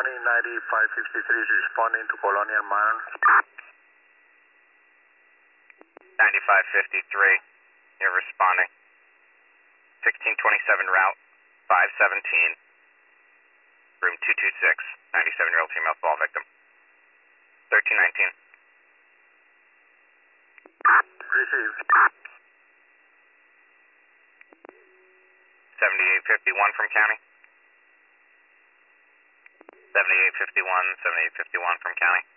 County 9553 is responding to Colonial Manor. 9553, you're responding. 1627 route, 517, room 226, 97-year-old female fall victim. 1319. Received. 7851 from county. 7851 from county.